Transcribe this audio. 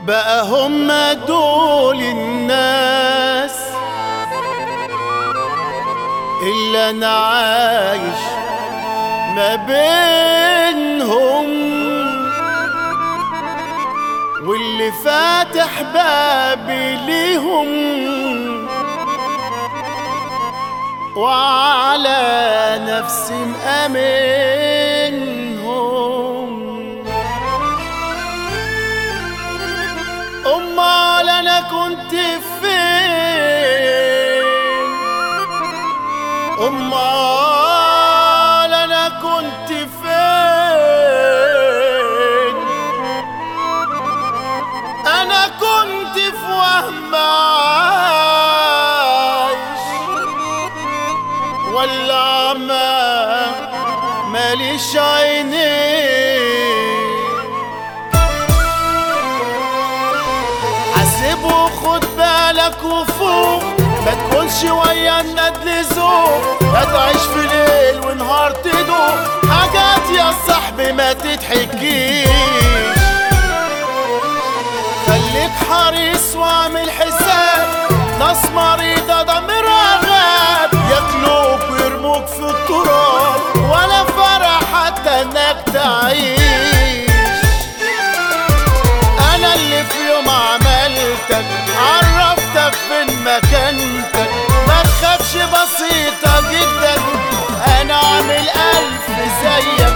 بقى هم دول الناس اللي انا عايش ما بينهم، واللي فاتح بابي ليهم وعلى نفسي مأمنهم. أمال أنا كنت فين؟ أمال أنا كنت فين؟ أنا كنت في وهم عايش ولا عمى ماليش عينين. حاسب وخد بالك وفوق، ما تكونش ويا الندل ذوق، هتعيش في ليل ونهار تدوق حاجات يا صاحبي ما تتحكيش. خليك حريص واعمل حساب، ناس مريضة ضميرها غاب، ياكلوك ويرموك في التراب ولا فرح حتى انك تعيش. انا اللي في يوم عملتك عرفتك فين مكانتك، ما تخافش بسيطة جدا، انا عامل 1000 زيك